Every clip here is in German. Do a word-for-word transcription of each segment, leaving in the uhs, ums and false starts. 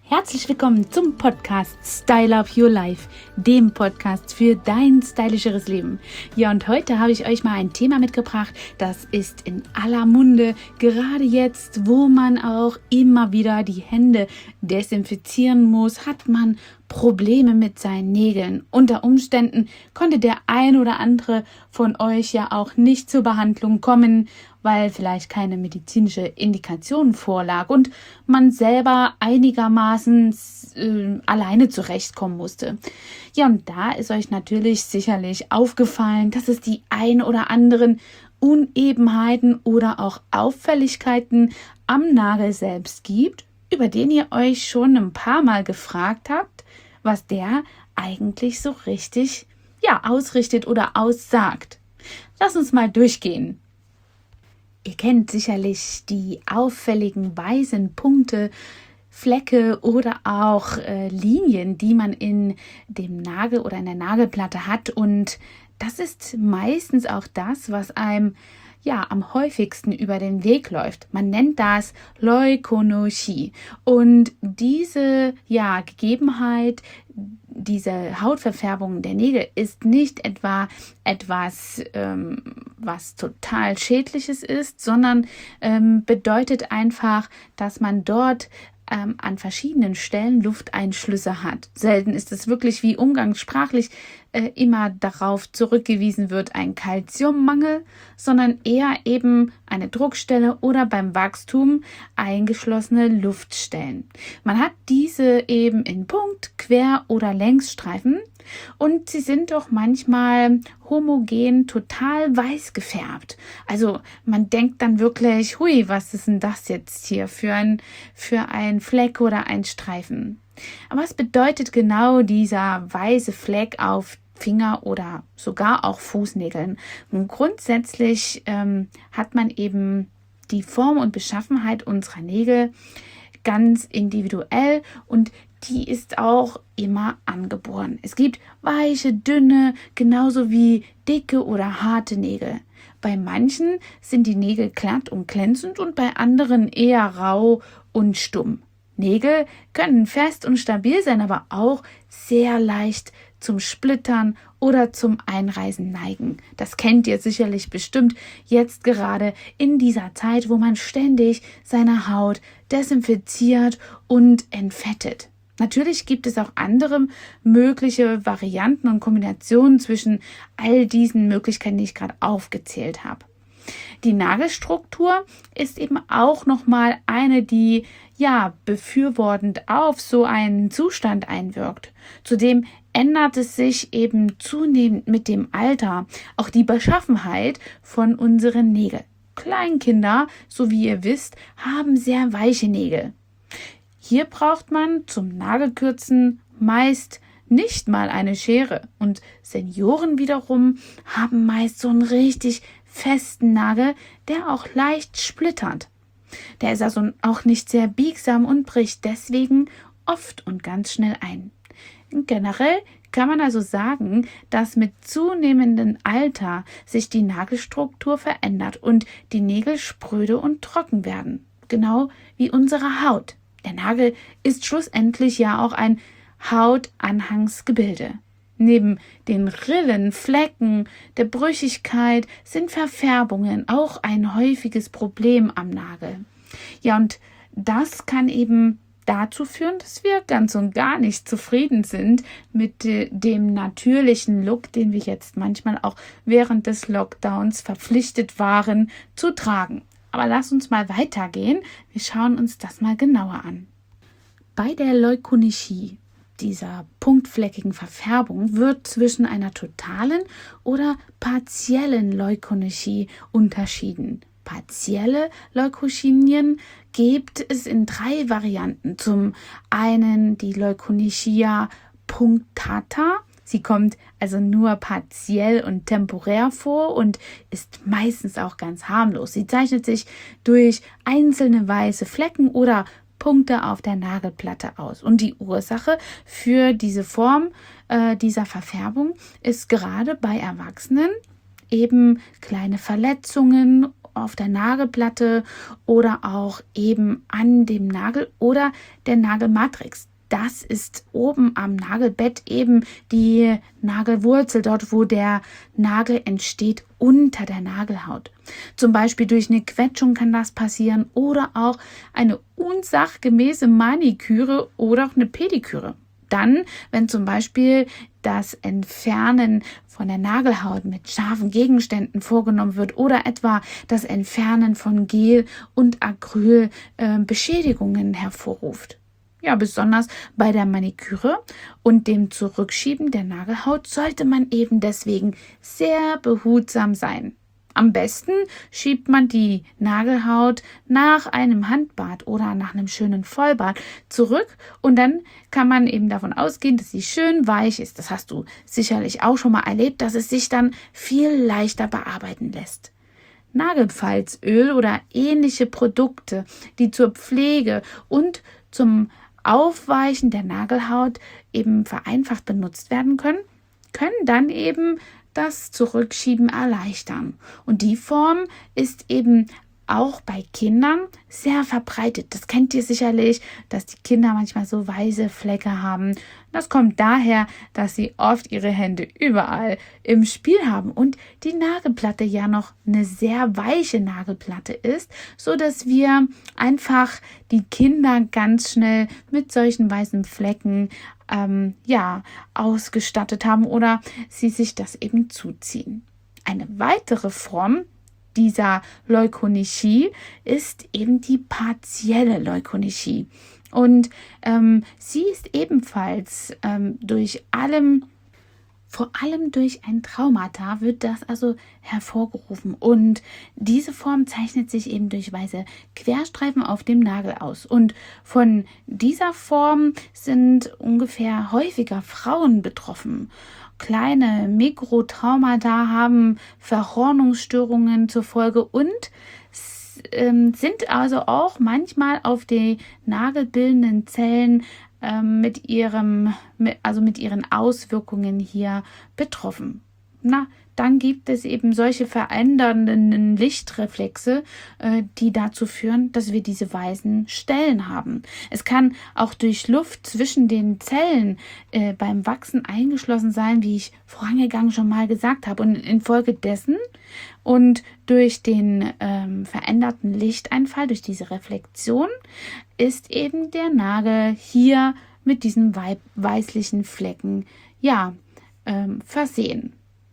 Herzlich willkommen zum Podcast Style Up Your Life, dem Podcast für dein stylischeres Leben. Ja, und heute habe ich euch mal ein Thema mitgebracht, das ist in aller Munde, gerade jetzt, wo man auch immer wieder die Hände desinfizieren muss, hat man Probleme mit seinen Nägeln. Unter Umständen konnte der ein oder andere von euch ja auch nicht zur Behandlung kommen, weil vielleicht keine medizinische Indikation vorlag und man selber einigermaßen äh, alleine zurechtkommen musste. Ja, und da ist euch natürlich sicherlich aufgefallen, dass es die ein oder anderen Unebenheiten oder auch Auffälligkeiten am Nagel selbst gibt, über den ihr euch schon ein paar Mal gefragt habt, was der eigentlich so richtig ja, ausrichtet oder aussagt. Lass uns mal durchgehen. Ihr kennt sicherlich die auffälligen weißen Punkte, Flecke oder auch äh, Linien, die man in dem Nagel oder in der Nagelplatte hat. Und das ist meistens auch das, was einem ja am häufigsten über den Weg läuft. Man nennt das Leukonochie. Und diese ja Gegebenheit, diese Hautverfärbung der Nägel ist nicht etwa etwas, ähm, was total Schädliches ist, sondern ähm, bedeutet einfach, dass man dort ähm, an verschiedenen Stellen Lufteinschlüsse hat. Selten ist es wirklich, wie umgangssprachlich äh, immer darauf zurückgewiesen wird, ein Kalziummangel, sondern eher eben eine Druckstelle oder beim Wachstum eingeschlossene Luftstellen. Man hat diese eben in Punkt-, Quer- oder Längsstreifen und sie sind doch manchmal homogen total weiß gefärbt. Also man denkt dann wirklich, hui, was ist denn das jetzt hier für ein, für ein Fleck oder ein Streifen? Aber was bedeutet genau dieser weiße Fleck auf Finger oder sogar auch Fußnägeln? Und grundsätzlich ähm, hat man eben die Form und Beschaffenheit unserer Nägel ganz individuell und die ist auch immer angeboren. Es gibt weiche, dünne, genauso wie dicke oder harte Nägel. Bei manchen sind die Nägel glatt und glänzend und bei anderen eher rau und stumm. Nägel können fest und stabil sein, aber auch sehr leicht zum Splittern oder zum Einreißen neigen. Das kennt ihr sicherlich bestimmt jetzt gerade in dieser Zeit, wo man ständig seine Haut desinfiziert und entfettet. Natürlich gibt es auch andere mögliche Varianten und Kombinationen zwischen all diesen Möglichkeiten, die ich gerade aufgezählt habe. Die Nagelstruktur ist eben auch nochmal eine, die ja befürwortend auf so einen Zustand einwirkt. Zudem ändert es sich eben zunehmend mit dem Alter, auch die Beschaffenheit von unseren Nägeln. Kleinkinder, so wie ihr wisst, haben sehr weiche Nägel. Hier braucht man zum Nagelkürzen meist nicht mal eine Schere und Senioren wiederum haben meist so einen richtig festen Nagel, der auch leicht splittert. Der ist also auch nicht sehr biegsam und bricht deswegen oft und ganz schnell ein. Generell kann man also sagen, dass mit zunehmendem Alter sich die Nagelstruktur verändert und die Nägel spröde und trocken werden, genau wie unsere Haut. Der Nagel ist schlussendlich ja auch ein Hautanhangsgebilde. Neben den Rillen, Flecken, der Brüchigkeit sind Verfärbungen auch ein häufiges Problem am Nagel. Ja, und das kann eben dazu führen, dass wir ganz und gar nicht zufrieden sind mit äh, dem natürlichen Look, den wir jetzt manchmal auch während des Lockdowns verpflichtet waren zu tragen. Aber lass uns mal weitergehen. Wir schauen uns das mal genauer an. Bei der Leukonochie, dieser punktfleckigen Verfärbung, wird zwischen einer totalen oder partiellen Leukonochie unterschieden. Partielle Leukonien gibt es in drei Varianten. Zum einen die Leukonochia punctata. Sie kommt also nur partiell und temporär vor und ist meistens auch ganz harmlos. Sie zeichnet sich durch einzelne weiße Flecken oder Punkte auf der Nagelplatte aus. Und die Ursache für diese Form äh, dieser Verfärbung ist gerade bei Erwachsenen eben kleine Verletzungen auf der Nagelplatte oder auch eben an dem Nagel oder der Nagelmatrix. Das ist oben am Nagelbett eben die Nagelwurzel, dort wo der Nagel entsteht unter der Nagelhaut. Zum Beispiel durch eine Quetschung kann das passieren oder auch eine unsachgemäße Maniküre oder auch eine Pediküre. Dann, wenn zum Beispiel das Entfernen von der Nagelhaut mit scharfen Gegenständen vorgenommen wird oder etwa das Entfernen von Gel und Acryl äh, Beschädigungen hervorruft. Ja, besonders bei der Maniküre und dem Zurückschieben der Nagelhaut sollte man eben deswegen sehr behutsam sein. Am besten schiebt man die Nagelhaut nach einem Handbad oder nach einem schönen Vollbad zurück und dann kann man eben davon ausgehen, dass sie schön weich ist. Das hast du sicherlich auch schon mal erlebt, dass es sich dann viel leichter bearbeiten lässt. Nagelfalzöl oder ähnliche Produkte, die zur Pflege und zum Aufweichen der Nagelhaut eben vereinfacht benutzt werden können, können dann eben das Zurückschieben erleichtern. Und die Form ist eben auch bei Kindern sehr verbreitet. Das kennt ihr sicherlich, dass die Kinder manchmal so weiße Flecke haben. Das kommt daher, dass sie oft ihre Hände überall im Spiel haben und die Nagelplatte ja noch eine sehr weiche Nagelplatte ist, so dass wir einfach die Kinder ganz schnell mit solchen weißen Flecken ähm, ja, ausgestattet haben oder sie sich das eben zuziehen. Eine weitere Form dieser Leukonychie ist eben die partielle Leukonychie. Und ähm, sie ist ebenfalls ähm, durch allem, vor allem durch ein Traumata wird das also hervorgerufen. Und diese Form zeichnet sich eben durch weiße Querstreifen auf dem Nagel aus. Und von dieser Form sind ungefähr häufiger Frauen betroffen. Kleine Mikrotraumata haben Verhornungsstörungen zur Folge und ähm, sind also auch manchmal auf die nagelbildenden Zellen ähm, mit ihrem, mit, also mit ihren Auswirkungen hier betroffen. Na, dann gibt es eben solche verändernden Lichtreflexe, äh, die dazu führen, dass wir diese weißen Stellen haben. Es kann auch durch Luft zwischen den Zellen äh, beim Wachsen eingeschlossen sein, wie ich vorangegangen schon mal gesagt habe. Und infolgedessen und durch den ähm, veränderten Lichteinfall, durch diese Reflexion, ist eben der Nagel hier mit diesen wei- weißlichen Flecken ja, ähm, versehen.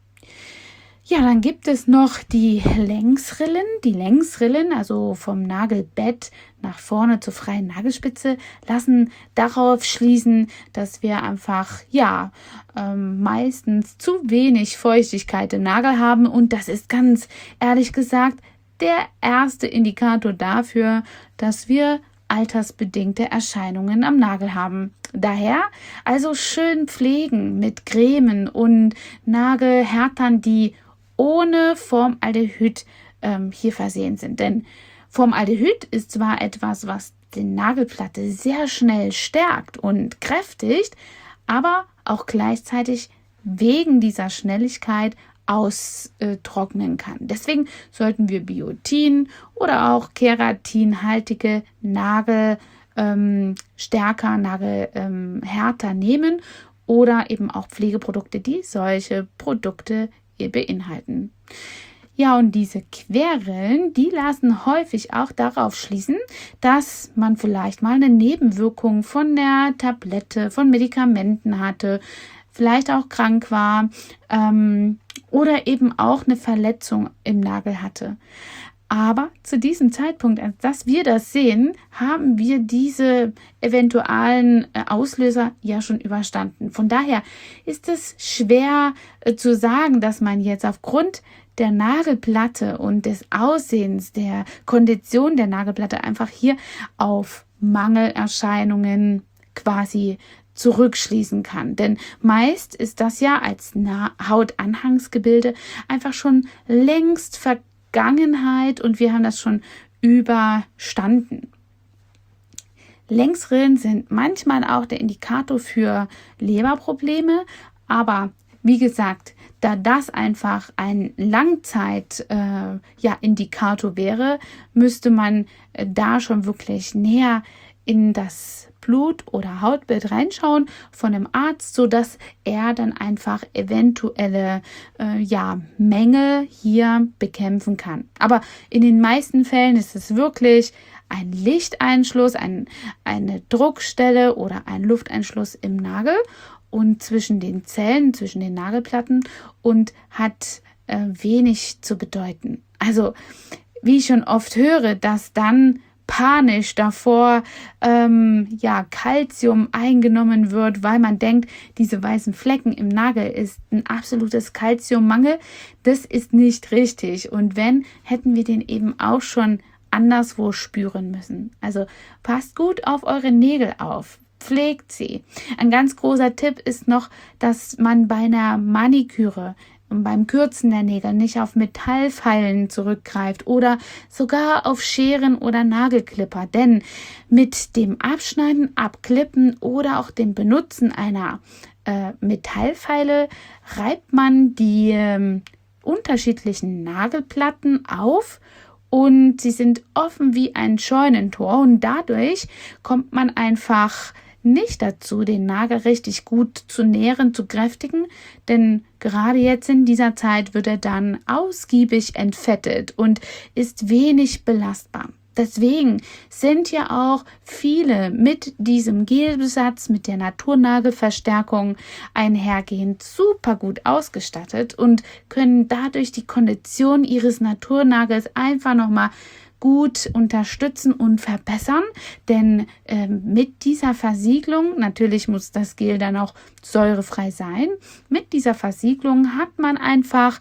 Ja, dann gibt es noch die Längsrillen. Die Längsrillen, also vom Nagelbett nach vorne zur freien Nagelspitze, lassen darauf schließen, dass wir einfach, ja, ähm, meistens zu wenig Feuchtigkeit im Nagel haben. Und das ist ganz ehrlich gesagt der erste Indikator dafür, dass wir altersbedingte Erscheinungen am Nagel haben. Daher also schön pflegen mit Cremen und Nagelhärtern, die ohne Formaldehyd ähm, hier versehen sind. Denn Formaldehyd ist zwar etwas, was die Nagelplatte sehr schnell stärkt und kräftigt, aber auch gleichzeitig wegen dieser Schnelligkeit austrocknen kann. Deswegen sollten wir Biotin oder auch keratinhaltige Nagel ähm, stärker, Nagelhärter ähm, nehmen oder eben auch Pflegeprodukte, die solche Produkte beinhalten. Ja, und diese Querrillen, die lassen häufig auch darauf schließen, dass man vielleicht mal eine Nebenwirkung von der Tablette, von Medikamenten hatte, vielleicht auch krank war ähm, oder eben auch eine Verletzung im Nagel hatte. Aber zu diesem Zeitpunkt, als dass wir das sehen, haben wir diese eventuellen Auslöser ja schon überstanden. Von daher ist es schwer äh, zu sagen, dass man jetzt aufgrund der Nagelplatte und des Aussehens, der Kondition der Nagelplatte einfach hier auf Mangelerscheinungen quasi zurückschließen kann. Denn meist ist das ja als Na- Hautanhangsgebilde einfach schon längst vergessen. Vergangenheit und wir haben das schon überstanden. Längsrillen sind manchmal auch der Indikator für Leberprobleme, aber wie gesagt, da das einfach ein Langzeit-Indikator äh, ja, Indikator wäre, müsste man äh, da schon wirklich näher in das Blut- oder Hautbild reinschauen von einem Arzt, sodass er dann einfach eventuelle äh, ja, Mängel hier bekämpfen kann. Aber in den meisten Fällen ist es wirklich ein Lichteinschluss, ein, eine Druckstelle oder ein Lufteinschluss im Nagel und zwischen den Zellen, zwischen den Nagelplatten und hat äh, wenig zu bedeuten. Also, wie ich schon oft höre, dass dann panisch davor ähm, ja, Calcium eingenommen wird, weil man denkt, diese weißen Flecken im Nagel ist ein absolutes Calciummangel. Das ist nicht richtig. Und wenn, hätten wir den eben auch schon anderswo spüren müssen. Also passt gut auf eure Nägel auf. Pflegt sie. Ein ganz großer Tipp ist noch, dass man bei einer Maniküre und beim Kürzen der Nägel nicht auf Metallfeilen zurückgreift oder sogar auf Scheren oder Nagelklipper. Denn mit dem Abschneiden, Abklippen oder auch dem Benutzen einer äh, Metallfeile reibt man die äh, unterschiedlichen Nagelplatten auf und sie sind offen wie ein Scheunentor und dadurch kommt man einfach nicht dazu, den Nagel richtig gut zu nähren, zu kräftigen, denn gerade jetzt in dieser Zeit wird er dann ausgiebig entfettet und ist wenig belastbar. Deswegen sind ja auch viele mit diesem Gelbesatz, mit der Naturnagelverstärkung einhergehend super gut ausgestattet und können dadurch die Kondition ihres Naturnagels einfach nochmal gut unterstützen und verbessern, denn äh, mit dieser Versiegelung, natürlich muss das Gel dann auch säurefrei sein, mit dieser Versiegelung hat man einfach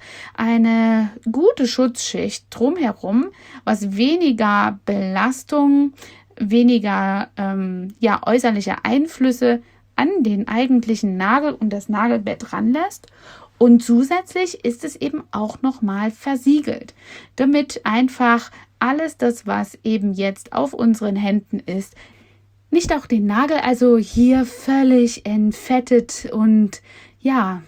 eine gute Schutzschicht drumherum, was weniger Belastung, weniger ähm, ja, äußerliche Einflüsse an den eigentlichen Nagel und das Nagelbett ranlässt. Und zusätzlich ist es eben auch nochmal versiegelt, damit einfach alles das, was eben jetzt auf unseren Händen ist, nicht auch den Nagel also hier völlig entfettet und ja,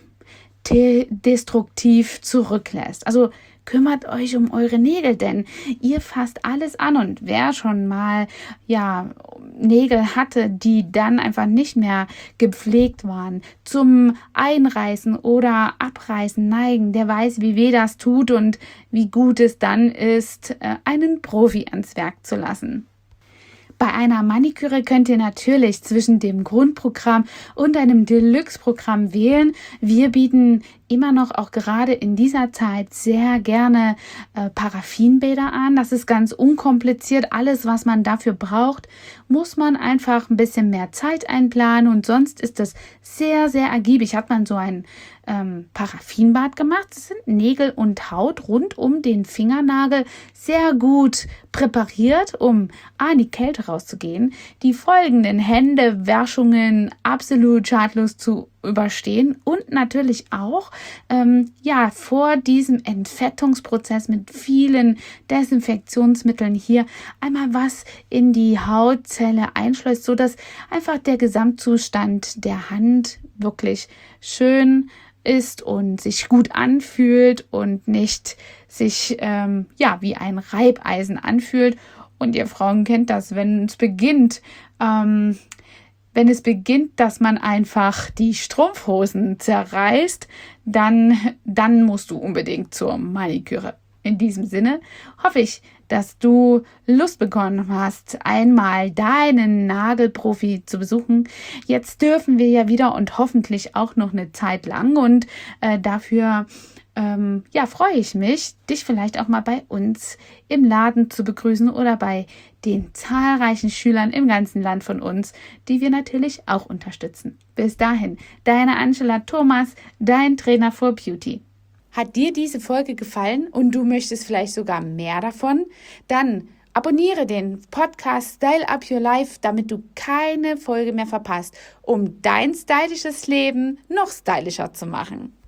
destruktiv zurücklässt. Also kümmert euch um eure Nägel, denn ihr fasst alles an und wer schon mal ja Nägel hatte, die dann einfach nicht mehr gepflegt waren, zum Einreißen oder Abreißen neigen, der weiß, wie weh das tut und wie gut es dann ist, einen Profi ans Werk zu lassen. Bei einer Maniküre könnt ihr natürlich zwischen dem Grundprogramm und einem Deluxe-Programm wählen. Wir bieten immer noch auch gerade in dieser Zeit sehr gerne äh, Paraffinbäder an. Das ist ganz unkompliziert. Alles, was man dafür braucht, muss man einfach ein bisschen mehr Zeit einplanen und sonst ist das sehr, sehr ergiebig. Hat man so ein ähm, Paraffinbad gemacht. Das sind Nägel und Haut rund um den Fingernagel sehr gut präpariert, um an die Kälte rauszugehen. Die folgenden Händewaschungen absolut schadlos zu überstehen und natürlich auch ähm, ja vor diesem Entfettungsprozess mit vielen Desinfektionsmitteln hier einmal was in die Hautzelle einschleust, so dass einfach der Gesamtzustand der Hand wirklich schön ist und sich gut anfühlt und nicht sich ähm, ja wie ein Reibeisen anfühlt. Und ihr Frauen kennt das, wenn es beginnt, ähm, wenn es beginnt, dass man einfach die Strumpfhosen zerreißt, dann, dann musst du unbedingt zur Maniküre. In diesem Sinne hoffe ich, dass du Lust bekommen hast, einmal deinen Nagelprofi zu besuchen. Jetzt dürfen wir ja wieder und hoffentlich auch noch eine Zeit lang und äh, dafür Ähm, ja, freue ich mich, dich vielleicht auch mal bei uns im Laden zu begrüßen oder bei den zahlreichen Schülern im ganzen Land von uns, die wir natürlich auch unterstützen. Bis dahin, deine Angela Thomas, dein Trainer for Beauty. Hat dir diese Folge gefallen und du möchtest vielleicht sogar mehr davon? Dann abonniere den Podcast Style Up Your Life, damit du keine Folge mehr verpasst, um dein stylisches Leben noch stylischer zu machen.